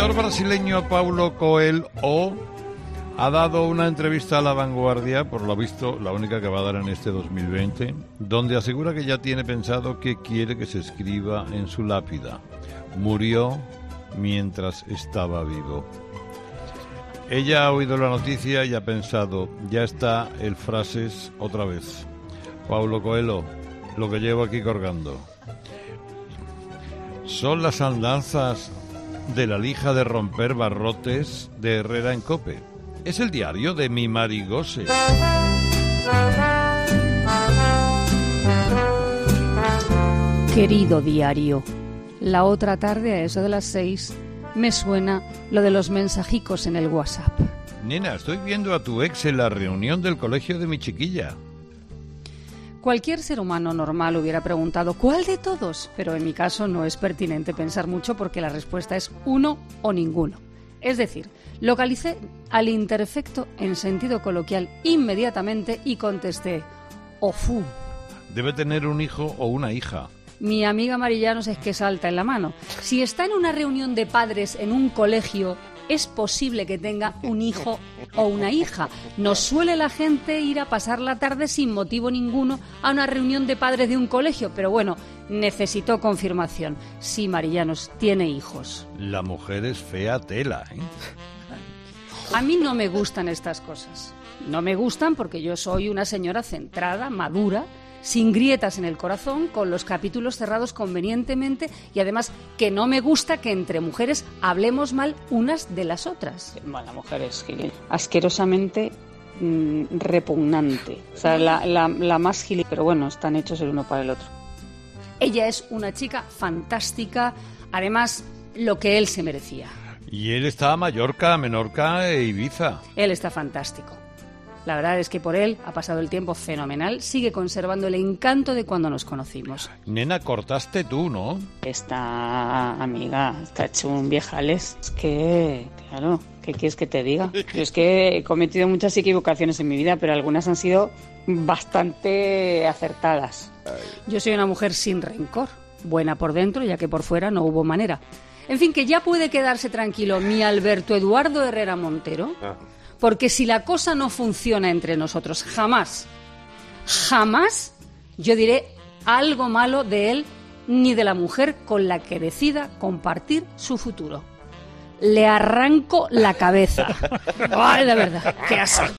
escritor brasileño Paulo Coelho ha dado una entrevista a La Vanguardia, por lo visto la única que va a dar en este 2020, donde asegura que ya tiene pensado qué quiere que se escriba en su lápida. Murió mientras estaba vivo. Ella ha oído la noticia y ha pensado, ya está el frases otra vez. Paulo Coelho, lo que llevo aquí colgando. Son las andanzas de la lija de romper barrotes de Herrera en COPE. Es el diario de mi Marigose. Querido diario, la otra tarde a eso de las 6 me suena lo de los mensajicos en el WhatsApp. Nena, estoy viendo a tu ex en la reunión del colegio de mi chiquilla. Cualquier ser humano normal hubiera preguntado ¿cuál de todos? Pero en mi caso no es pertinente pensar mucho porque la respuesta es uno o ninguno. Es decir, localicé al imperfecto en sentido coloquial inmediatamente y contesté ¡Ofu! Debe tener un hijo o una hija. Mi amiga Marillanos es que salta en la mano. Si está en una reunión de padres en un colegio, es posible que tenga un hijo o una hija. Nos suele la gente ir a pasar la tarde sin motivo ninguno a una reunión de padres de un colegio, pero bueno, necesitó confirmación. Sí, Marillanos, tiene hijos. La mujer es fea tela, ¿eh? A mí no me gustan estas cosas. No me gustan porque yo soy una señora centrada, madura, sin grietas en el corazón, con los capítulos cerrados convenientemente y además que no me gusta que entre mujeres hablemos mal unas de las otras. Bueno, la mujer es asquerosamente repugnante. O sea, la más gilipollas, pero bueno, están hechos el uno para el otro. Ella es una chica fantástica, además lo que él se merecía. Y él está a Mallorca, Menorca e Ibiza. Él está fantástico. La verdad es que por él ha pasado el tiempo fenomenal, sigue conservando el encanto de cuando nos conocimos. Nena, cortaste tú, ¿no? Esta amiga está hecho un viejales. Es que, claro, ¿qué quieres que te diga? Yo es que he cometido muchas equivocaciones en mi vida, pero algunas han sido bastante acertadas. Yo soy una mujer sin rencor, buena por dentro, ya que por fuera no hubo manera. En fin, que ya puede quedarse tranquilo mi Alberto Eduardo Herrera Montero. Porque si la cosa no funciona entre nosotros, jamás yo diré algo malo de él ni de la mujer con la que decida compartir su futuro. Le arranco la cabeza. Ay, de verdad, qué asco.